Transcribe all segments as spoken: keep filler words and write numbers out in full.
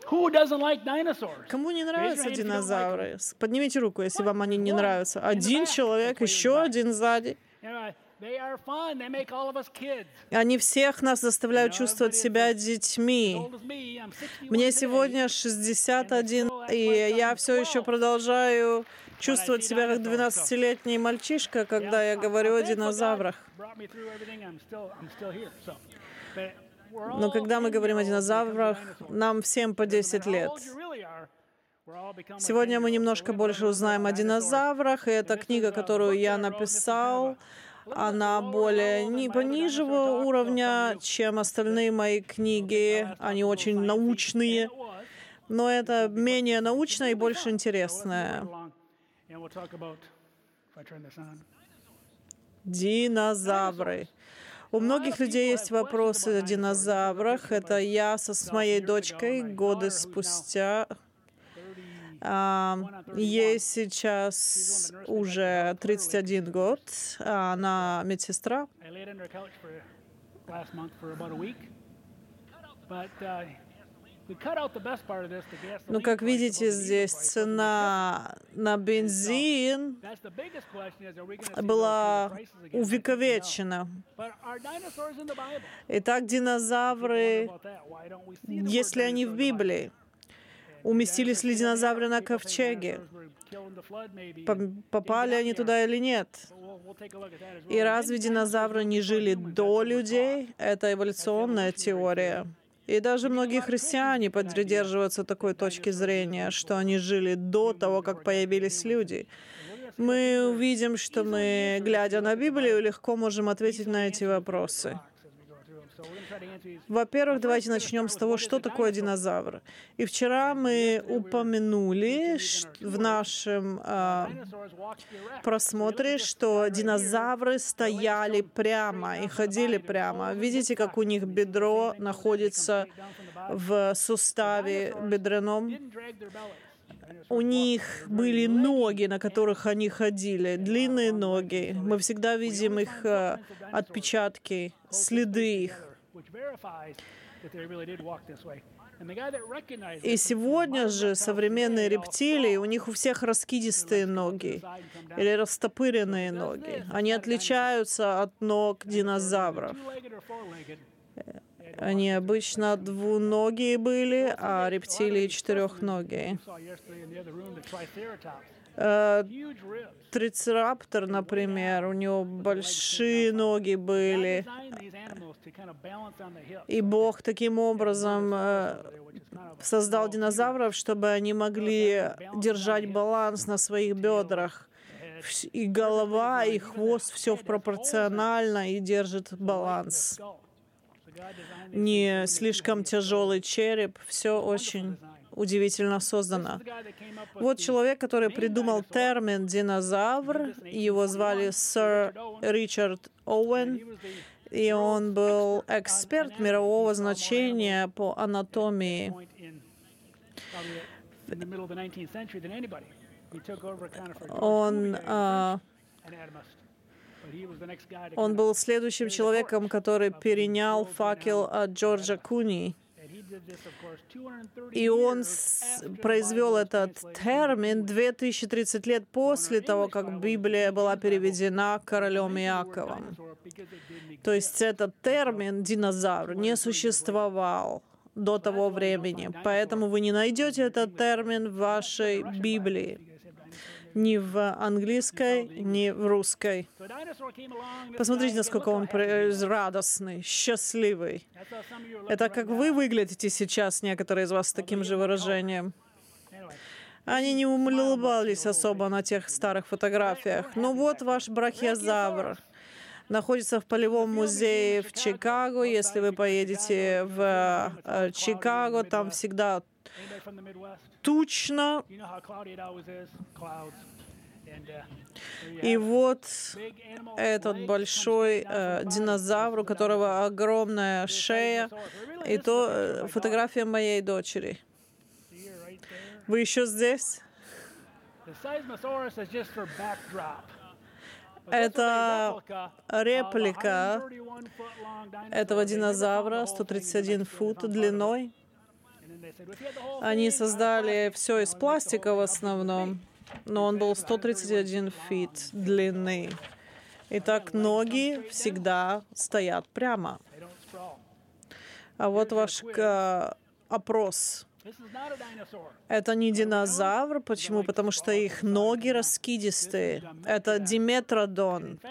Кому не нравятся динозавры? Поднимите руку, если вам они не нравятся. Один человек, еще один сзади. Они всех нас заставляют чувствовать себя детьми. Мне сегодня шестьдесят один, и я все еще продолжаю чувствовать себя как двенадцатилетний мальчишка, когда я говорю о динозаврах. Но когда мы говорим о динозаврах, нам всем по десять лет. Сегодня мы немножко больше узнаем о динозаврах, и эта книга, которую я написал, она более не понижего уровня, чем остальные мои книги. Они очень научные, но это менее научное и больше интересное. Динозавры. У многих людей есть вопросы о динозаврах. Это я со с моей дочкой годы спустя. Ей сейчас уже тридцать один год. Она медсестра. Ну, как видите, здесь цена на бензин была увековечена. Итак, динозавры, если они в Библии, уместились ли динозавры на ковчеге? Попали они туда или нет? И разве динозавры не жили до людей? Это эволюционная теория. И даже многие христиане придерживаются такой точки зрения, что они жили до того, как появились люди. Мы увидим, что мы, глядя на Библию, легко можем ответить на эти вопросы. Во-первых, давайте начнем с того, что такое динозавр. И вчера мы упомянули в нашем э, просмотре, что динозавры стояли прямо и ходили прямо. Видите, как у них бедро находится в суставе бедренном? У них были ноги, на которых они ходили, длинные ноги. Мы всегда видим их э, отпечатки, следы их. И сегодня же современные рептилии, у них у всех раскидистые ноги или растопыренные ноги. Они отличаются от ног динозавров. Они обычно двуногие были, а рептилии четырехногие. Трицераптор, например, у него большие ноги были. И Бог таким образом создал динозавров, чтобы они могли держать баланс на своих бедрах. И голова, и хвост, все пропорционально и держит баланс. Не слишком тяжелый череп, все очень удивительно создано. Вот человек, который придумал термин «динозавр», его звали сэр Ричард Оуэн, и он был эксперт мирового значения по анатомии. Он, а, он был следующим человеком, который перенял факел от Джорджа Куни. И он произвел этот термин две тысячи тридцать лет после того, как Библия была переведена королем Иаковом. То есть этот термин «динозавр» не существовал до того времени. Поэтому вы не найдете этот термин в вашей Библии. Ни в английской, ни в русской. Посмотрите, насколько он радостный, счастливый. Это как вы выглядите сейчас, некоторые из вас, с таким же выражением. Они не улыбались особо на тех старых фотографиях. Ну вот ваш брахиозавр. Находится в полевом музее в Чикаго. Если вы поедете в э, Чикаго, там всегда тучно. И вот этот большой э, динозавр, у которого огромная шея. И то э, фотография моей дочери. Вы еще здесь? Это реплика этого динозавра, сто тридцать один фут длиной. Они создали все из пластика в основном, но он был сто тридцать один фит длины. Итак, ноги всегда стоят прямо. А вот ваш э, опрос. Это не динозавр. Почему? Потому что их ноги раскидистые. Это диметродон.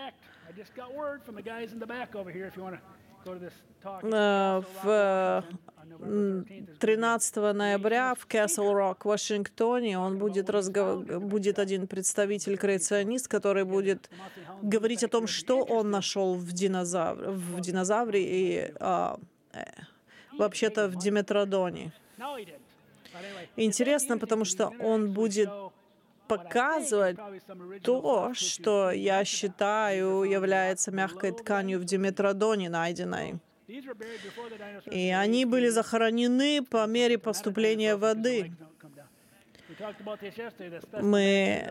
В тринадцатого ноября в Касл-Рок, Вашингтоне, он будет, разгов... будет один представитель-креационист, который будет говорить о том, что он нашел в, динозавр... в динозавре и а, э, вообще-то в диметродоне. Интересно, потому что он будет показывать то, что я считаю является мягкой тканью в диметродоне найденной. И они были захоронены по мере поступления воды. Мы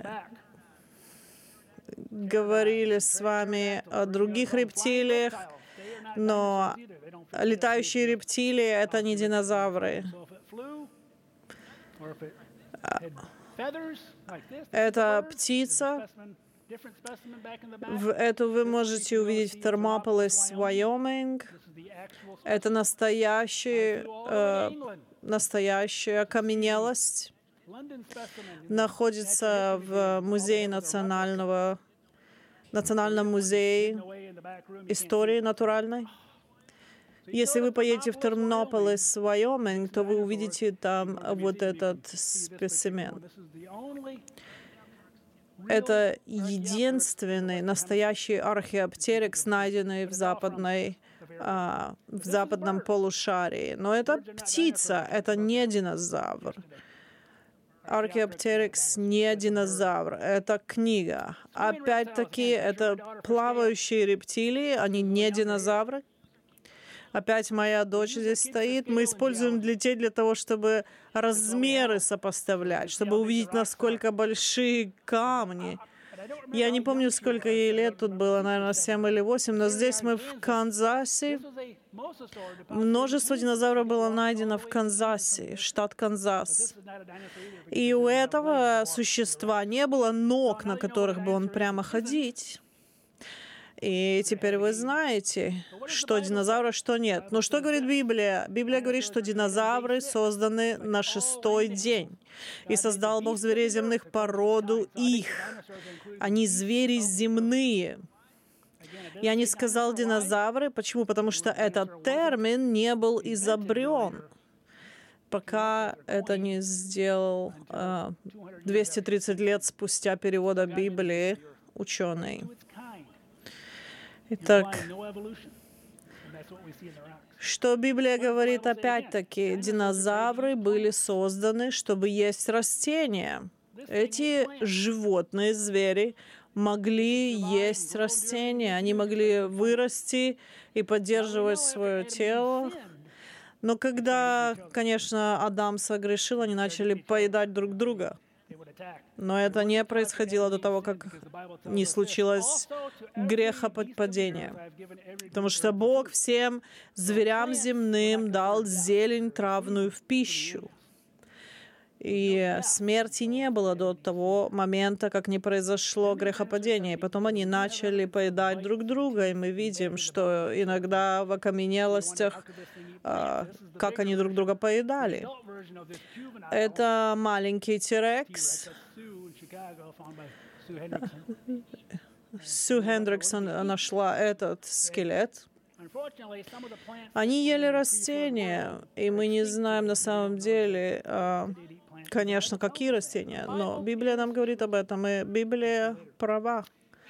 говорили с вами о других рептилиях, но летающие рептилии — это не динозавры. Это птица. Эту вы можете увидеть в Термополис, Вайоминг. Это настоящий, э, настоящая окаменелость. Находится в музее национального, Национальном музее истории натуральной. Если вы поедете в Термополис, Вайоминг, то вы увидите там вот этот специмен. Это единственный настоящий археоптерикс, найденный в, западной, а, в западном полушарии. Но это птица, это не динозавр. Археоптерикс не динозавр, это книга. Опять-таки, это плавающие рептилии, они не динозавры. Опять моя дочь здесь стоит. Мы используем детей для того, чтобы размеры сопоставлять, чтобы увидеть, насколько большие камни. Я не помню, сколько ей лет тут было, наверное, семь или восемь, но здесь мы в Канзасе. Множество динозавров было найдено в Канзасе, штат Канзас. И у этого существа не было ног, на которых бы он прямо ходить. И теперь вы знаете, что динозавры, что нет. Но что говорит Библия? Библия говорит, что динозавры созданы на шестой день. И создал Бог зверей земных по роду их. Они звери земные. Я не сказал динозавры. Почему? Потому что этот термин не был изобрен, пока это не сделал э, двести тридцать лет спустя перевода Библии ученый. Итак, что Библия говорит опять-таки? Динозавры были созданы, чтобы есть растения. Эти животные, звери, могли есть растения. Они могли вырасти и поддерживать свое тело. Но когда, конечно, Адам согрешил, они начали поедать друг друга. Но это не происходило до того, как не случилось грехопадения. Потому что Бог всем зверям земным дал зелень травную в пищу. И смерти не было до того момента, как не произошло грехопадение. И потом они начали поедать друг друга, и мы видим, что иногда в окаменелостях, а, как они друг друга поедали. Это маленький Тирекс. Сью Хендриксон нашла этот скелет. Они ели растения, и мы не знаем на самом деле, конечно, какие растения, но Библия нам говорит об этом, и Библия права.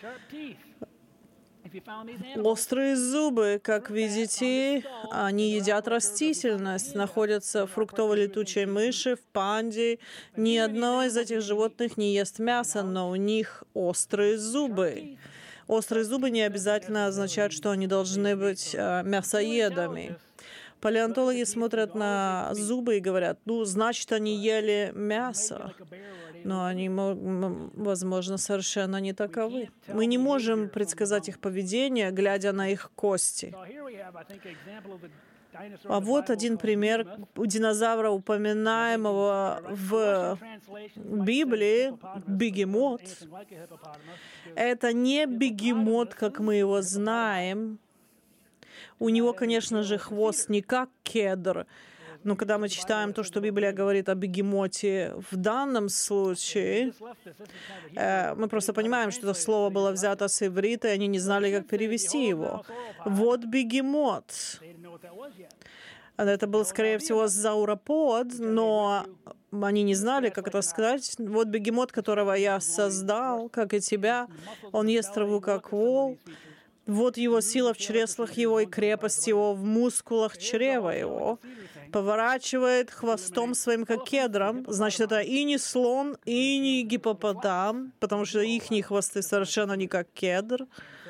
Острые зубы, как видите, они едят растительность, находятся в фруктовой летучей мыши, в панде. Ни одно из этих животных не ест мясо, но у них острые зубы. Острые зубы не обязательно означают, что они должны быть э, мясоедами. Палеонтологи смотрят на зубы и говорят, ну, значит, они ели мясо. Но они, возможно, совершенно не таковы. Мы не можем предсказать их поведение, глядя на их кости. А вот один пример динозавра, упоминаемого в Библии, бегемот. Это не бегемот, как мы его знаем. У него, конечно же, хвост не как кедр. Но когда мы читаем то, что Библия говорит о бегемоте в данном случае, э, мы просто понимаем, что это слово было взято с иврита, и они не знали, как перевести его. Вот бегемот. Это был, скорее всего, зауропод, но они не знали, как это сказать. Вот бегемот, которого я создал, как и тебя, он ест траву, как вол. Вот его сила в чреслах его и крепость его в мускулах чрева его. Поворачивает хвостом своим, как кедром. Значит, это и не слон, и не гиппопотам, потому что их хвосты совершенно не как кедр.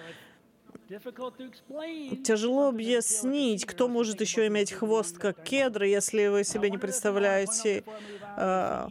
Тяжело объяснить, кто может еще иметь хвост как кедр, если вы себе не представляете э,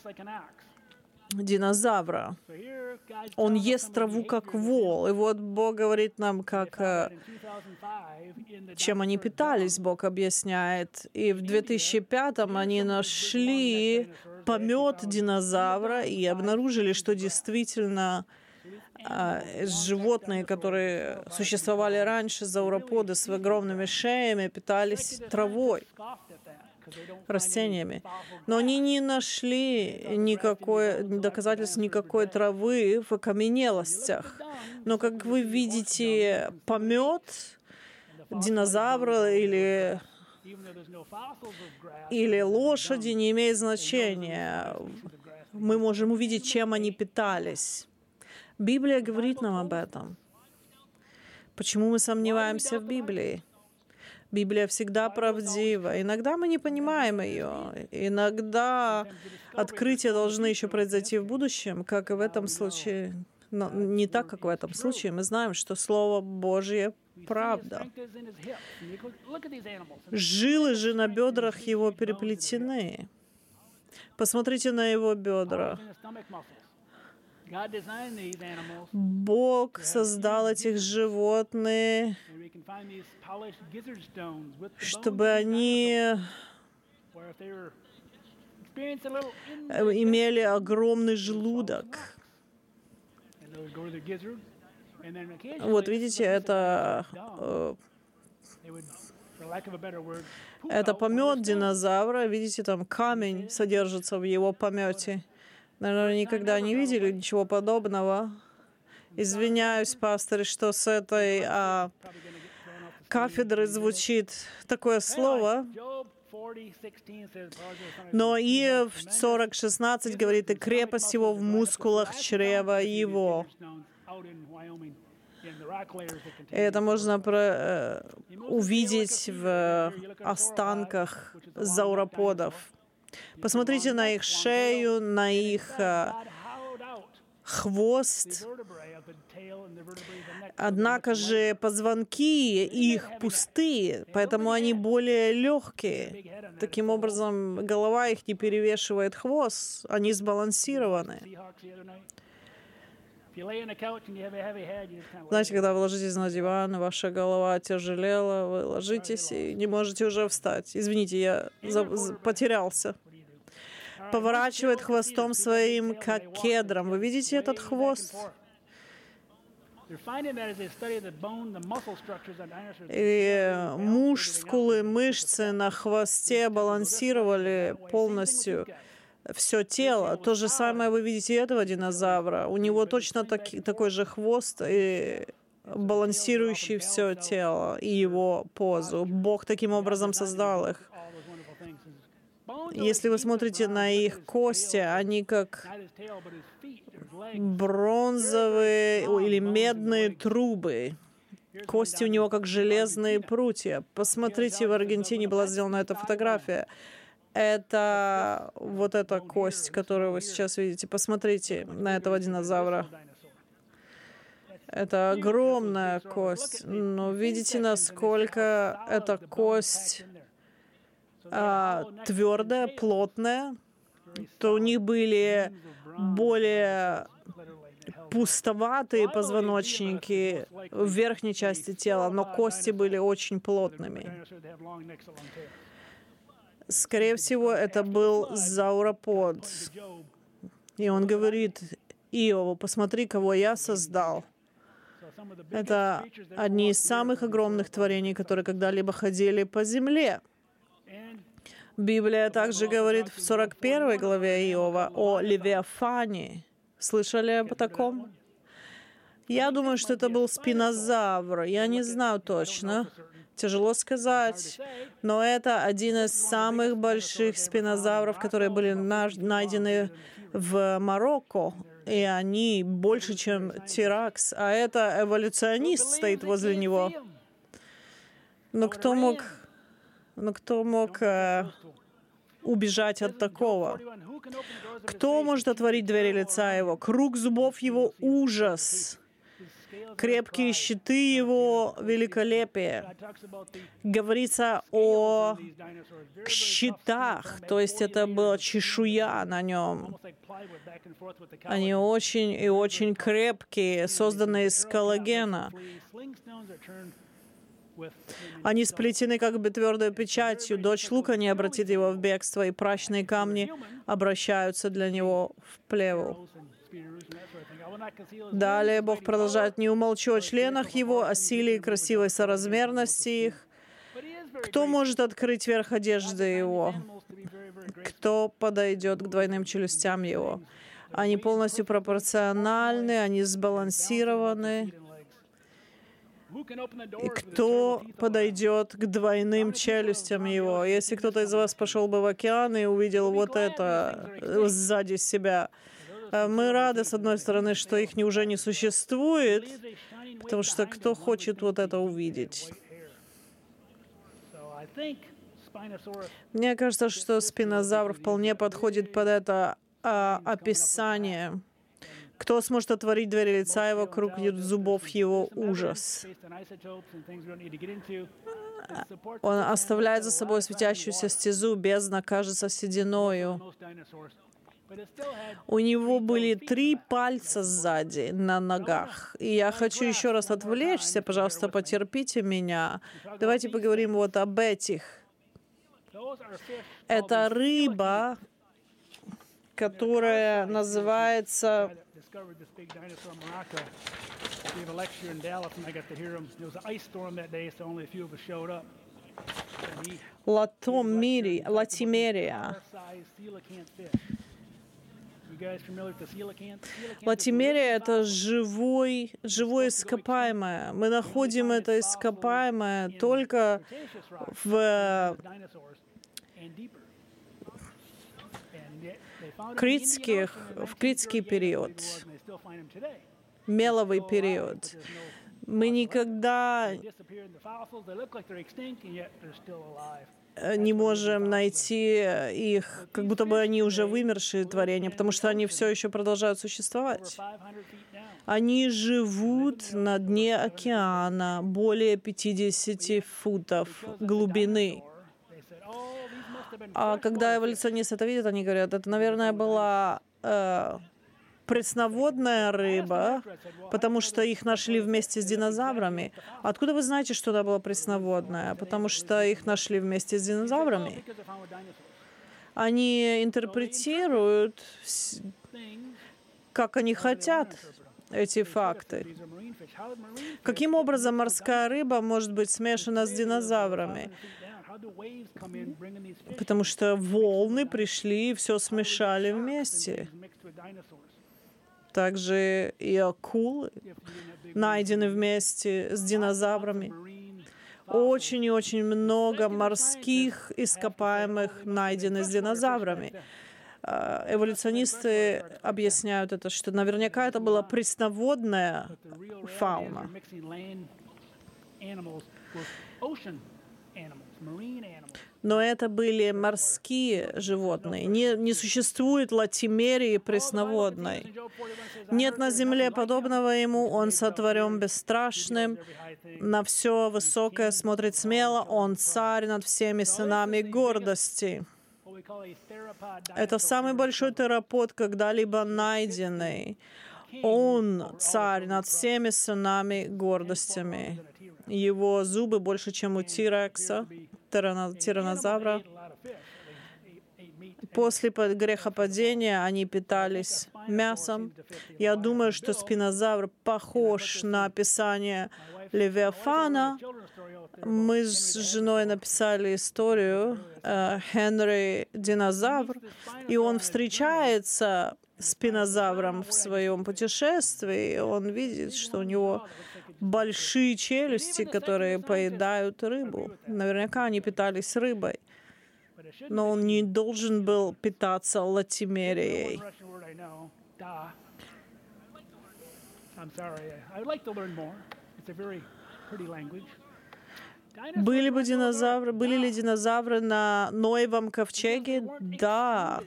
динозавра. Он ест траву, как вол. И вот Бог говорит нам, как, э, чем они питались, Бог объясняет. И в две тысячи пятом они нашли помет динозавра и обнаружили, что действительно животные, которые существовали раньше, зауроподы с огромными шеями, питались травой, растениями. Но они не нашли никакой, доказательств никакой травы в окаменелостях. Но, как вы видите, помет динозавра или, или лошади не имеет значения. Мы можем увидеть, чем они питались. Библия говорит нам об этом. Почему мы сомневаемся в Библии? Библия всегда правдива. Иногда мы не понимаем ее. Иногда открытия должны еще произойти в будущем, как и в этом случае. Но не так, как в этом случае. Мы знаем, что Слово Божье — правда. Жилы же на бедрах его переплетены. Посмотрите на его бедра. Бог создал этих животных, чтобы они имели огромный желудок. Вот видите, это, это помет динозавра. Видите, там камень содержится в его помете. Наверное, никогда не видели ничего подобного. Извиняюсь, пастор, что с этой а, кафедры звучит такое слово. Но и в сорок шестнадцать говорит, и крепость его в мускулах чрева его. И это можно про, э, увидеть в останках зауроподов. Посмотрите на их шею, на их э, хвост. Однако же позвонки их пустые, поэтому они более легкие. Таким образом, голова их не перевешивает хвост, они сбалансированы. Знаете, когда вы ложитесь на диван, ваша голова тяжелела, вы ложитесь и не можете уже встать. Извините, я за- потерялся. Поворачивает хвостом своим, как кедром. Вы видите этот хвост? И мускулы, мышцы на хвосте балансировали полностью все тело. То же самое вы видите этого динозавра. У него точно таки, такой же хвост и балансирующий все тело и его позу. Бог таким образом создал их. Если вы смотрите на их кости, они как бронзовые или медные трубы. Кости у него как железные прутья. Посмотрите, в Аргентине была сделана эта фотография. Это вот эта кость, которую вы сейчас видите. Посмотрите на этого динозавра. Это огромная кость. Но видите, насколько эта кость а, твердая, плотная? То у них были более пустоватые позвоночники в верхней части тела, но кости были очень плотными. Скорее всего, это был зауропод. И он говорит Иову: посмотри, кого я создал. Это одни из самых огромных творений, которые когда-либо ходили по земле. Библия также говорит в сорок первой главе Иова о Левиафане. Слышали об таком? Я думаю, что это был спинозавр. Я не знаю точно. Тяжело сказать. Но это один из самых больших спинозавров, которые были найдены в Марокко. И они больше, чем Тиракс. А это эволюционист стоит возле него. Но кто мог, но кто мог э, убежать от такого? Кто может отворить двери лица его? Круг зубов его — ужас. Крепкие щиты его — великолепие. Говорится о щитах, то есть это была чешуя на нем. Они очень и очень крепкие, созданные из коллагена. Они сплетены как бы твердой печатью. Дочь Лука не обратит его в бегство, и прачные камни обращаются для него в плеву. Далее Бог продолжает: «Не умолчу о членах его, о силе и красивой соразмерности их. Кто может открыть верх одежды его? Кто подойдет к двойным челюстям его? Они полностью пропорциональны, они сбалансированы. И кто подойдет к двойным челюстям его?» Если кто-то из вас пошел бы в океан и увидел вот это сзади себя, мы рады, с одной стороны, что их уже не существует, потому что кто хочет вот это увидеть? Мне кажется, что спинозавр вполне подходит под это а, описание. Кто сможет отворить двери лица его, круг зубов его — ужас. Он оставляет за собой светящуюся стезу, бездна кажется сединою. У него были три пальца сзади на ногах. И я хочу еще раз отвлечься, пожалуйста, потерпите меня. Давайте поговорим вот об этих. Это рыба, которая называется латомери, латимерия. Латимерия — это живой, живое ископаемое. Мы находим это ископаемое только в критских, в критский период, меловый период. Мы никогда не можем найти их, как будто бы они уже вымершие творения, потому что они все еще продолжают существовать. Они живут на дне океана более пятидесяти футов глубины. А когда эволюционисты это видят, они говорят: это, наверное, была э, пресноводная рыба, потому что их нашли вместе с динозаврами. Откуда вы знаете, что она была пресноводная? Потому что их нашли вместе с динозаврами. Они интерпретируют, как они хотят, эти факты. Каким образом морская рыба может быть смешана с динозаврами? Потому что волны пришли и все смешали вместе. Также и акулы найдены вместе с динозаврами. Очень и очень много морских ископаемых найдены с динозаврами. Эволюционисты объясняют это, что наверняка это была пресноводная фауна. Но это были морские животные. Не, не существует латимерии пресноводной. Нет на земле подобного ему. Он сотворен бесстрашным. На все высокое смотрит смело. Он царь над всеми сынами гордости. Это самый большой теропод, когда-либо найденный. Он царь над всеми сынами гордостями. Его зубы больше, чем у Тирекса, тиранозавра. После грехопадения они питались мясом. Я думаю, что спинозавр похож на описание Левиафана. Мы с женой написали историю э, Генри Динозавр, и он встречается с спинозавром в своем путешествии. Он видит, что у него большие челюсти, которые поедают рыбу. Наверняка они питались рыбой. Но он не должен был питаться латимерией. Были бы динозавры, были ли динозавры на Ноевом ковчеге? Да.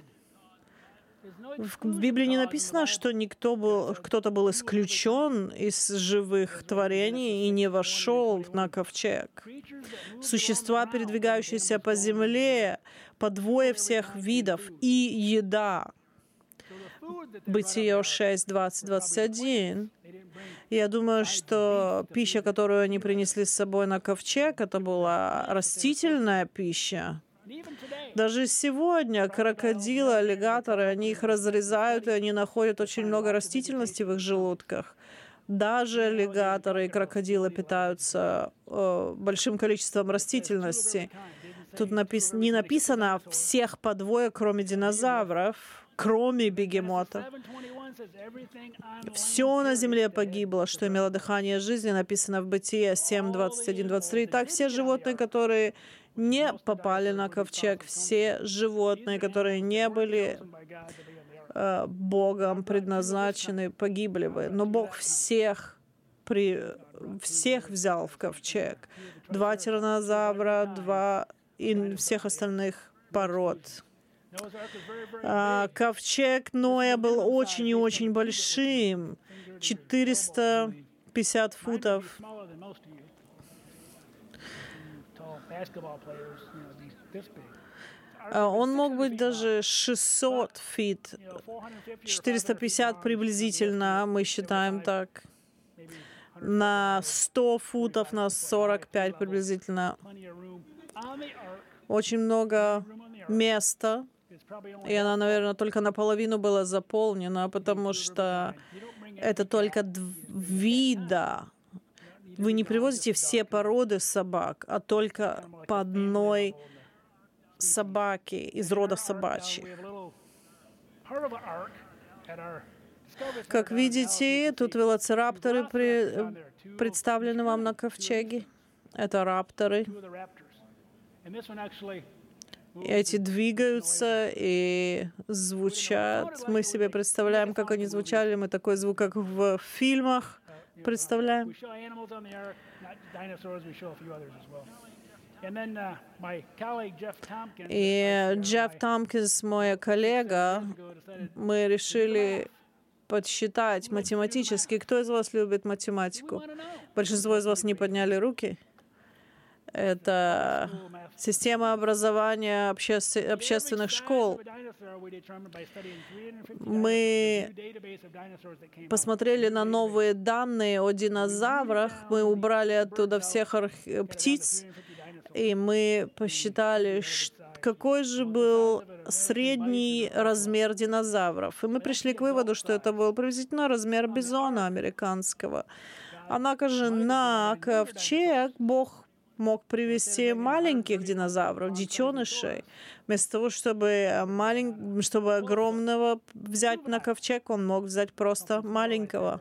В Библии не написано, что никто был, кто-то был исключен из живых творений и не вошел на ковчег. Существа, передвигающиеся по земле, по двое всех видов, и еда. Бытие шесть, двадцать, двадцать один. Я думаю, что пища, которую они принесли с собой на ковчег, это была растительная пища. Даже сегодня крокодилы, аллигаторы, они их разрезают, и они находят очень много растительности в их желудках. Даже аллигаторы и крокодилы питаются э, большим количеством растительности. Тут напис... не написано всех по двое, кроме динозавров, кроме бегемотов. Все на земле погибло, что имело дыхание жизни, написано в Бытие семь, двадцать один, двадцать три. Так все животные, которые не попали на ковчег, все животные, которые не были э, Богом предназначены, погибли бы. Но Бог всех, при, всех взял в ковчег. Два тиранозавра, два и всех остальных пород. А, ковчег Ноя был очень и очень большим, четыреста пятьдесят футов. Он мог быть даже шестьсот фит, четыреста пятьдесят приблизительно, мы считаем так, на сто футов, на сорок пять приблизительно. Очень много места, и она, наверное, только наполовину была заполнена, потому что это только вида. Вы не привозите все породы собак, а только по одной собаке из рода собачьих. Как видите, тут велоцирапторы при, представлены вам на ковчеге. Это рапторы. Эти двигаются и звучат. Мы себе представляем, как они звучали. Мы такой звук, как в фильмах, представляем. И Джефф Томпкинс, мой коллега, мы решили подсчитать математически. Кто из вас любит математику? Большинство из вас не подняли руки. Это система образования обще- общественных школ. Мы посмотрели на новые данные о динозаврах, мы убрали оттуда всех арх- птиц, и мы посчитали, какой же был средний размер динозавров. И мы пришли к выводу, что это был приблизительно размер бизона американского. Однако же на ковчег Бог мог привести маленьких динозавров, детенышей. Вместо того, чтобы, малень... чтобы огромного взять на ковчег, он мог взять просто маленького.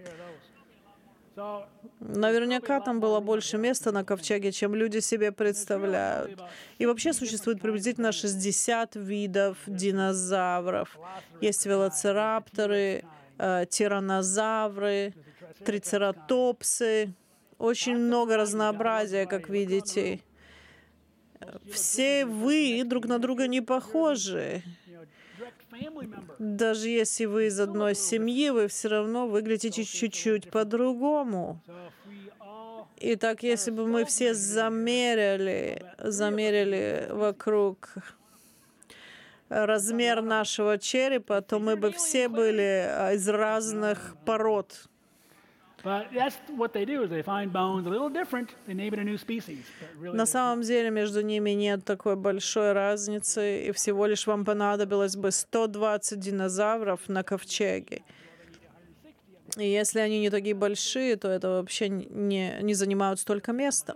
Наверняка там было больше места на ковчеге, чем люди себе представляют. И вообще существует приблизительно шестьдесят видов динозавров. Есть велоцирапторы, э, тиранозавры, трицератопсы. Очень много разнообразия, как видите. Все вы друг на друга не похожи. Даже если вы из одной семьи, вы все равно выглядите чуть-чуть по-другому. Итак, если бы мы все замерили, замерили вокруг размер нашего черепа, то мы бы все были из разных пород. На самом деле между ними нет такой большой разницы, и всего лишь вам понадобилось бы сто двадцать динозавров на ковчеге. И если они не такие большие, то это вообще не, не занимают столько места.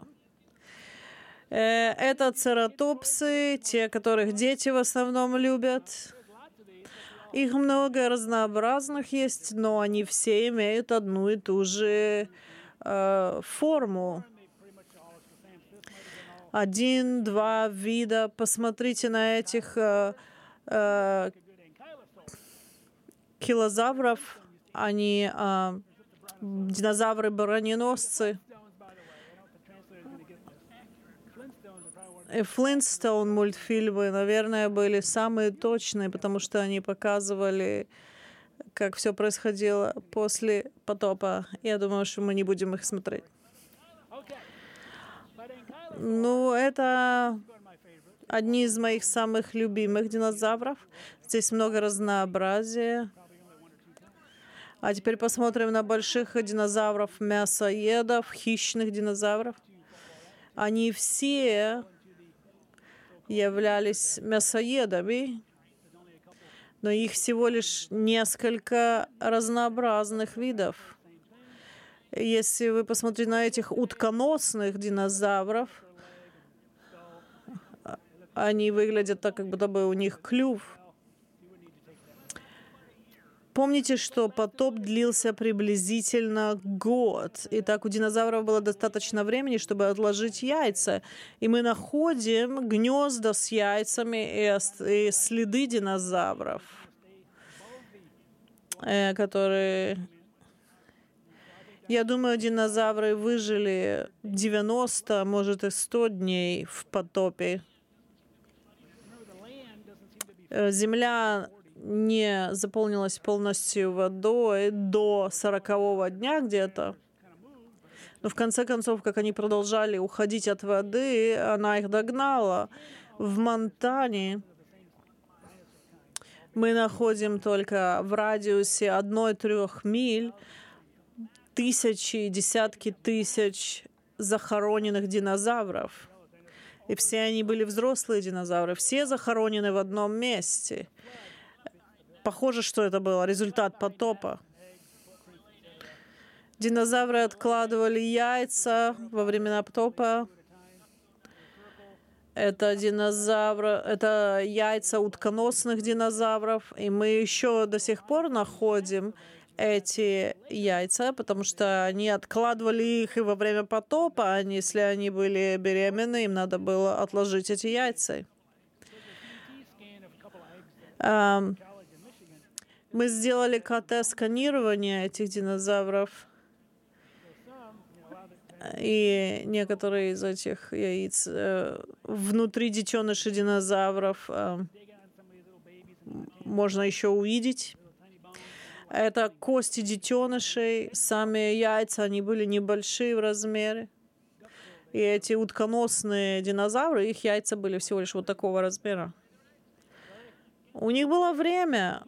Это цератопсы, те, которых дети в основном любят. Их много разнообразных есть, но они все имеют одну и ту же э, форму. Один-два вида. Посмотрите на этих э, э, килозавров. Они э, динозавры-броненосцы. Флинстоун мультфильмы, наверное, были самые точные, потому что они показывали, как все происходило после потопа. Я думаю, что мы не будем их смотреть. Ну, это одни из моих самых любимых динозавров. Здесь много разнообразия. А теперь посмотрим на больших динозавров, мясоедов, хищных динозавров. Они все являлись мясоедами, но их всего лишь несколько разнообразных видов. Если вы посмотрите на этих утконосных динозавров, они выглядят так, как будто бы у них клюв. Помните, что потоп длился приблизительно год. И так у динозавров было достаточно времени, чтобы отложить яйца. И мы находим гнезда с яйцами и следы динозавров, которые... Я думаю, динозавры выжили девяносто, может и сто дней в потопе. Земля не заполнилась полностью водой до сорокового дня где-то. Но в конце концов, как они продолжали уходить от воды, она их догнала. В Монтане мы находим только в радиусе одной-трех миль тысячи, десятки тысяч захороненных динозавров. И все они были взрослые динозавры. Все захоронены в одном месте. Похоже, что это был результат потопа. Динозавры откладывали яйца во времена потопа. Это динозавры, это яйца утконосных динозавров. И мы еще до сих пор находим эти яйца, потому что они откладывали их и во время потопа. А если они были беременны, им надо было отложить эти яйца. Мы сделали КТ-сканирование этих динозавров, и некоторые из этих яиц э, внутри детенышей динозавров э, можно еще увидеть. Это кости детенышей, сами яйца, они были небольшие в размере. И эти утконосные динозавры, их яйца были всего лишь вот такого размера. У них было время.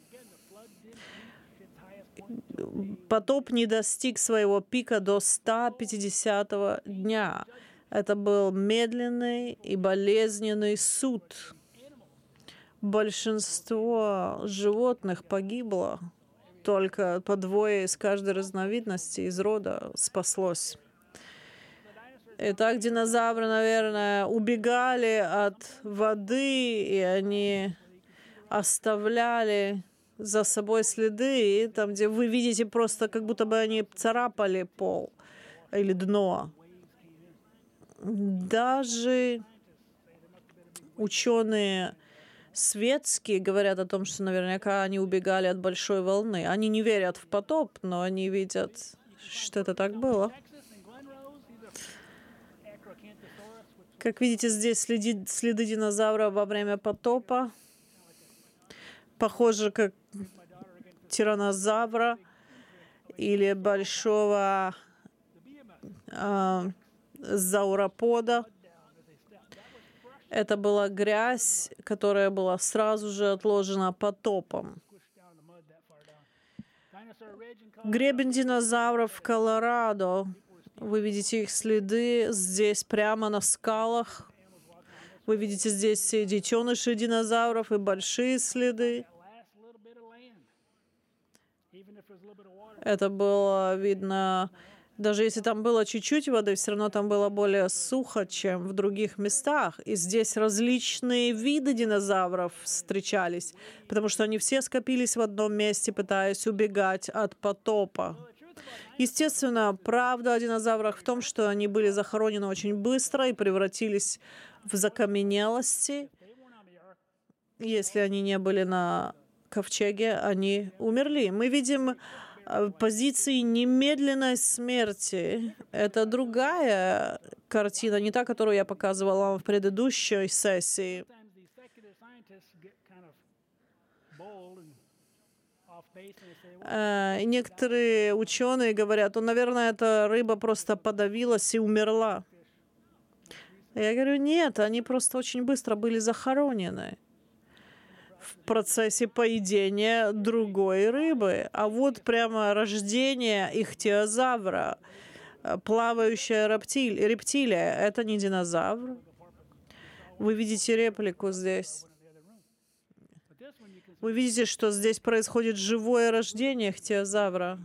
Потоп не достиг своего пика до ста пятидесятого дня. Это был медленный и болезненный суд. Большинство животных погибло. Только по двое из каждой разновидности из рода спаслось. Итак, динозавры, наверное, убегали от воды, и они оставляли за собой следы, и там, где вы видите, просто как будто бы они царапали пол или дно. Даже ученые светские говорят о том, что наверняка они убегали от большой волны. Они не верят в потоп, но они видят, что это так было. Как видите, здесь следи, следы динозавра во время потопа. Похоже, как тираннозавра или большого э, зауропода. Это была грязь, которая была сразу же отложена потопом. Гребень динозавров в Колорадо. Вы видите их следы здесь прямо на скалах. Вы видите здесь и детеныши динозавров, и большие следы. Это было видно, даже если там было чуть-чуть воды, все равно там было более сухо, чем в других местах. И здесь различные виды динозавров встречались, потому что они все скопились в одном месте, пытаясь убегать от потопа. Естественно, правда о динозаврах в том, что они были захоронены очень быстро и превратились в закаменелости. Если они не были на ковчеге, они умерли. Мы видим позиции немедленной смерти. Это другая картина, не та, которую я показывала вам в предыдущей сессии. Uh, некоторые ученые говорят, ну, наверное, эта рыба просто подавилась и умерла. Я говорю, нет, они просто очень быстро были захоронены в процессе поедения другой рыбы. А вот прямо рождение ихтиозавра, плавающая рептиль, рептилия, это не динозавр. Вы видите реплику здесь. Вы видите, что здесь происходит живое рождение ихтиозавра.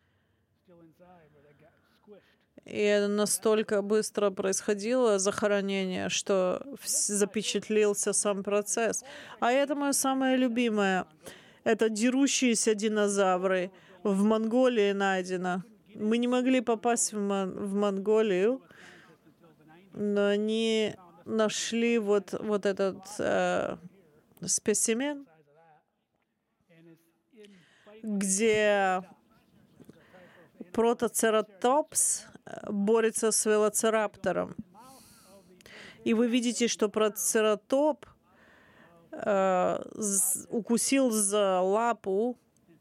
И настолько быстро происходило захоронение, что запечатлелся сам процесс. А это мое самое любимое. Это дерущиеся динозавры. В Монголии найдено. Мы не могли попасть в, Мон- в Монголию, но они нашли вот, вот этот э, спесимен, где протоцератопс борется с велоцираптором. И вы видите, что процератоп э, укусил за лапу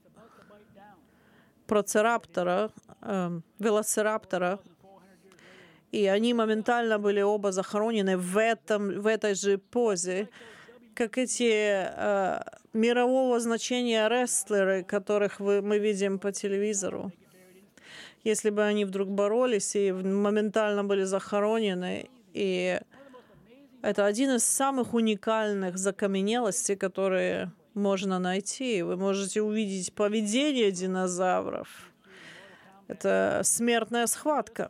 процераптора, э, велоцираптора, и они моментально были оба захоронены в, этом, в этой же позе, как эти э, мирового значения рестлеры, которых вы, мы видим по телевизору. Если бы они вдруг боролись и моментально были захоронены, и это один из самых уникальных закаменелостей, которые можно найти. Вы можете увидеть поведение динозавров. Это смертная схватка.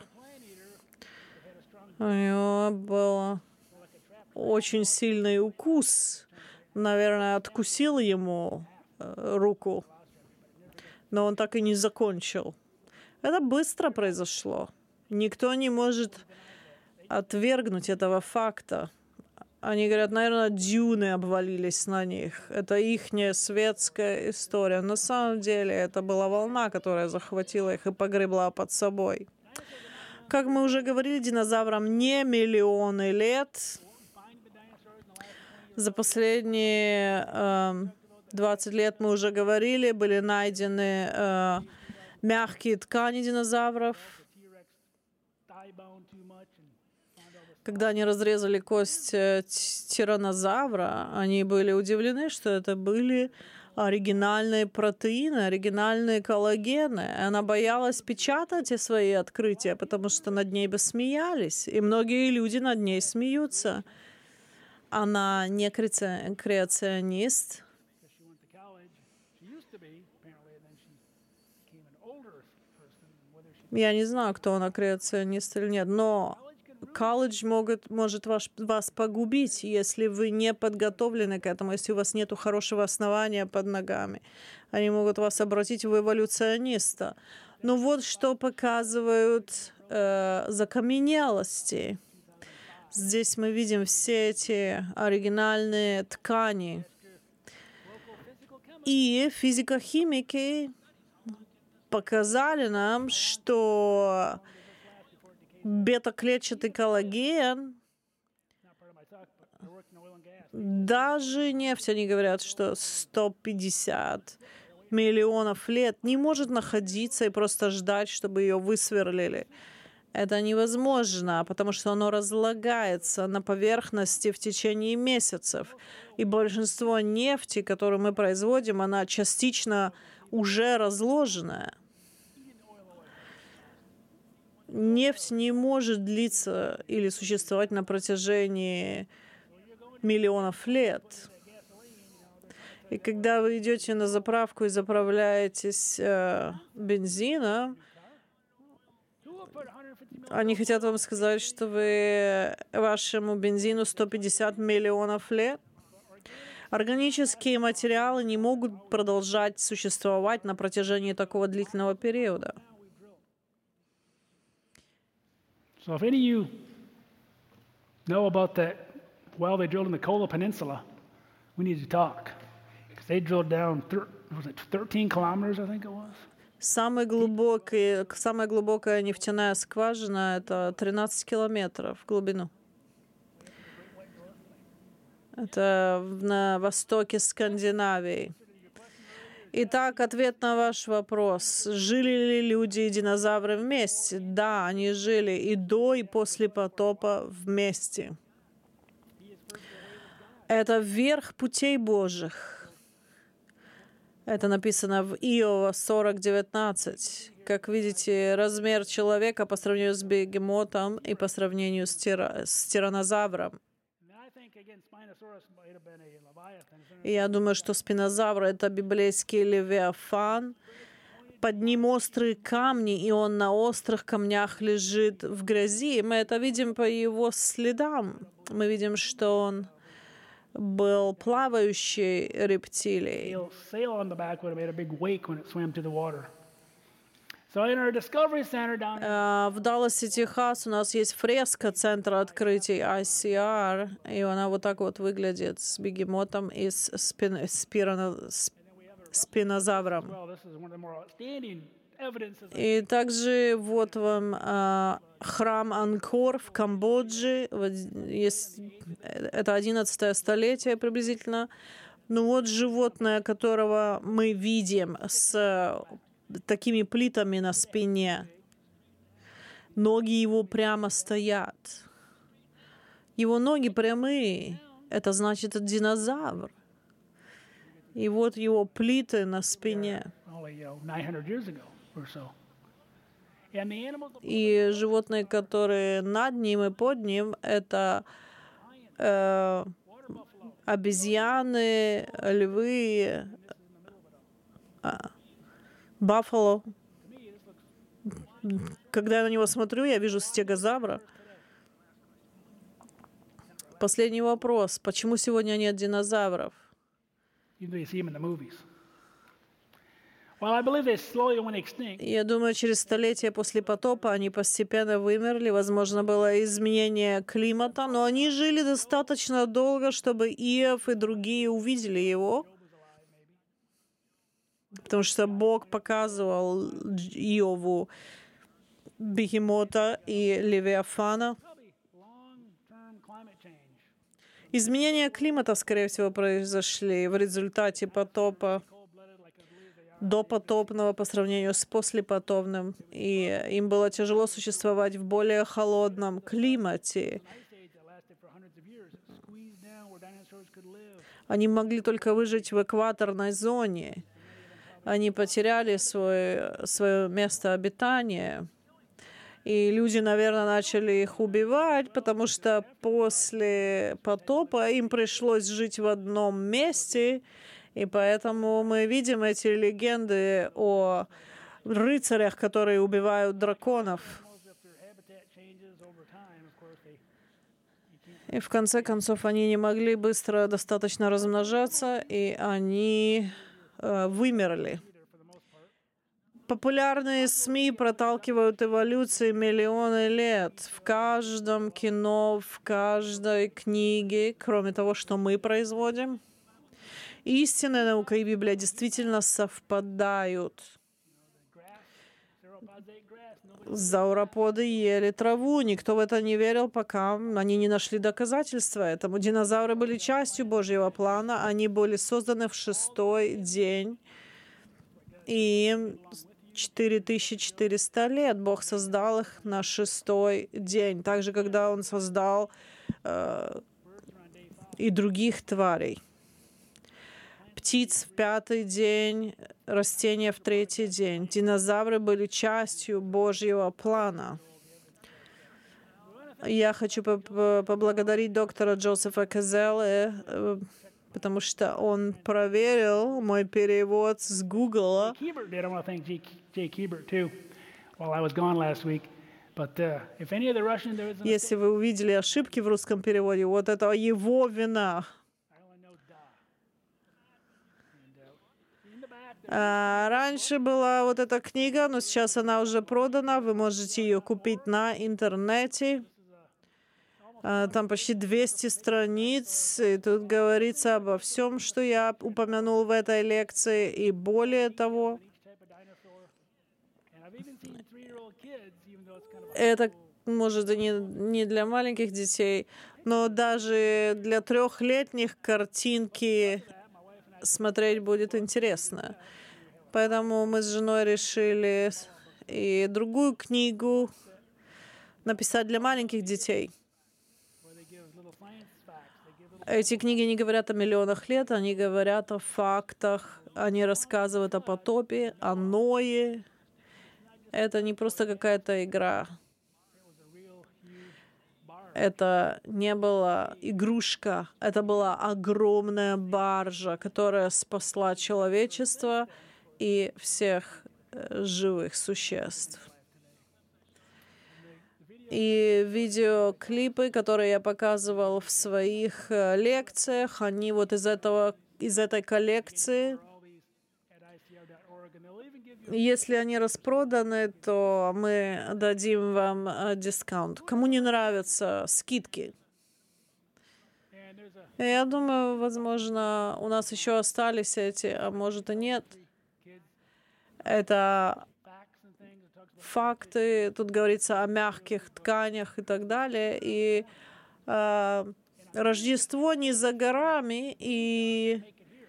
У него был очень сильный укус. Наверное, откусил ему руку, но он так и не закончил. Это быстро произошло. Никто не может отвергнуть этого факта. Они говорят, наверное, дюны обвалились на них. Это ихняя светская история. На самом деле это была волна, которая захватила их и погребла под собой. Как мы уже говорили, динозаврам не миллионы лет. За последние э, двадцать лет, мы уже говорили, были найдены э, мягкие ткани динозавров. Когда они разрезали кость тираннозавра, они были удивлены, что это были оригинальные протеины, оригинальные коллагены. Она боялась печатать свои открытия, потому что над ней бы смеялись. И многие люди над ней смеются. Она не креационист. Я не знаю, кто она, креационист или нет, но колледж может, может вас, вас погубить, если вы не подготовлены к этому, если у вас нет хорошего основания под ногами. Они могут вас обратить в эволюциониста. Но вот что показывают э, закаменелости. Здесь мы видим все эти оригинальные ткани. И физико-химики показали нам, что бета-клетчатый коллаген, даже нефть, они говорят, что сто пятьдесят миллионов лет не может находиться и просто ждать, чтобы ее высверлили. Это невозможно, потому что оно разлагается на поверхности в течение месяцев. И большинство нефти, которую мы производим, она частично уже разложенная. Нефть не может длиться или существовать на протяжении миллионов лет. И когда вы идете на заправку и заправляетесь э, бензином, они хотят вам сказать, что вы вашему бензину сто пятьдесят миллионов лет. Органические материалы не могут продолжать существовать на протяжении такого длительного периода. So if any of you know about that well they drilled in the Kola Peninsula, we need to talk. Because they drilled down, thir- was it thirteen kilometers, I think it was? Самый глубокий, самая глубокая нефтяная скважина — это тринадцать километров в глубину. Это на востоке Скандинавии. Итак, ответ на ваш вопрос. Жили ли люди и динозавры вместе? Да, они жили и до, и после потопа вместе. Это верх путей Божьих. Это написано в Иова сорок девятнадцать. Как видите, размер человека по сравнению с бегемотом и по сравнению с, тира... с тираннозавром. И я думаю, что спинозавр — это библейский левиафан. Под ним острые камни, и он на острых камнях лежит в грязи. Мы это видим по его следам. Мы видим, что он был плавающей рептилией. В Далласе, Техас, у нас есть фреска Центра открытий ай си ар, и она вот так вот выглядит с бегемотом и с спин... спирано... спинозавром. И также вот вам а, храм Анкор в Камбодже. Есть, это одиннадцатое столетие приблизительно. Ну вот животное, которого мы видим с такими плитами на спине. Ноги его прямо стоят. Его ноги прямые. Это значит, это динозавр. И вот его плиты на спине. И животные, которые над ним и под ним, это э, обезьяны, львы, э, баффало. Когда я на него смотрю, я вижу стегозавра. Последний вопрос. Почему сегодня нет динозавров? Я думаю, через столетия после потопа они постепенно вымерли. Возможно, было изменение климата, но они жили достаточно долго, чтобы Иов и другие увидели его. Потому что Бог показывал Иову бегемота и левиафана. Изменения климата, скорее всего, произошли в результате потопа, допотопного по сравнению с послепотопным. И им было тяжело существовать в более холодном климате. Они могли только выжить в экваторной зоне. Они потеряли свое, свое место обитания. И люди, наверное, начали их убивать, потому что после потопа им пришлось жить в одном месте. И поэтому мы видим эти легенды о рыцарях, которые убивают драконов. И в конце концов они не могли быстро достаточно размножаться, и они э, вымерли. Популярные СМИ проталкивают эволюцию миллионы лет. В каждом кино, в каждой книге, кроме того, что мы производим. Истинная наука и Библия действительно совпадают. Зауроподы ели траву. Никто в это не верил, пока они не нашли доказательства этому. Динозавры были частью Божьего плана. Они были созданы в шестой день. И четыре тысячи четыреста лет. Бог создал их на шестой день. Также, когда Он создал э, и других тварей. Птиц в пятый день, растения в третий день. Динозавры были частью Божьего плана. Я хочу поблагодарить доктора Джозефа Казелле, потому что он проверил мой перевод с Гугла. Если вы увидели ошибки в русском переводе, вот это его вина. А раньше была вот эта книга, но сейчас она уже продана. Вы можете ее купить на интернете. Там почти двести страниц, и тут говорится обо всем, что я упомянул в этой лекции, и более того, это, может, и не, не для маленьких детей, но даже для трехлетних картинки смотреть будет интересно. Поэтому мы с женой решили и другую книгу написать для маленьких детей. Эти книги не говорят о миллионах лет, они говорят о фактах, они рассказывают о потопе, о Ное. Это не просто какая-то игра. Это не была игрушка, это была огромная баржа, которая спасла человечество и всех живых существ. И видеоклипы, которые я показывал в своих лекциях, они вот из этого, из этой коллекции. Если они распроданы, то мы дадим вам дискаунт. Кому не нравятся скидки? Я думаю, возможно, у нас еще остались эти, а может и нет. Это факты, тут говорится о мягких тканях и так далее. И э, Рождество не за горами, и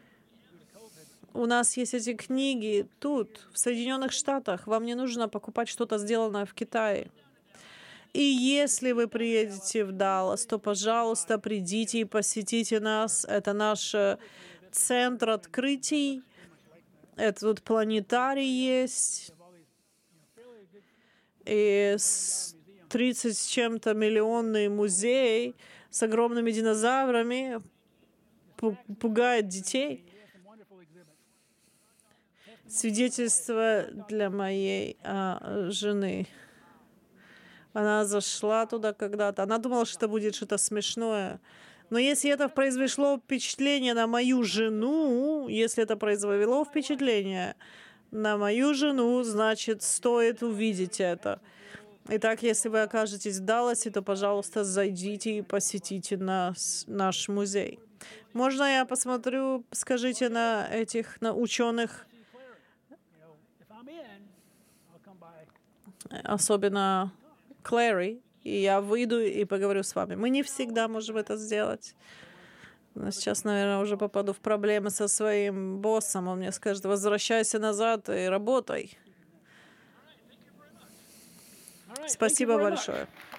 у нас есть эти книги тут, в Соединенных Штатах. Вам не нужно покупать что-то, сделанное в Китае. И если вы приедете в Даллас, то, пожалуйста, придите и посетите нас. Это наш центр открытий. Это тут планетарий есть. И тридцать с чем-то миллионный музей с огромными динозаврами пугает детей. Свидетельство для моей а, жены. Она зашла туда когда-то. Она думала, что это будет что-то смешное. Но если это произвело впечатление на мою жену, если это произвело впечатление на мою жену, значит, стоит увидеть это. Итак, если вы окажетесь в Далласе, то, пожалуйста, зайдите и посетите нас, наш музей. Можно я посмотрю, скажите, на этих на ученых, особенно Клэри, и я выйду и поговорю с вами. Мы не всегда можем это сделать. Но сейчас, наверное, уже попаду в проблемы со своим боссом. Он мне скажет: возвращайся назад и работай. Спасибо большое.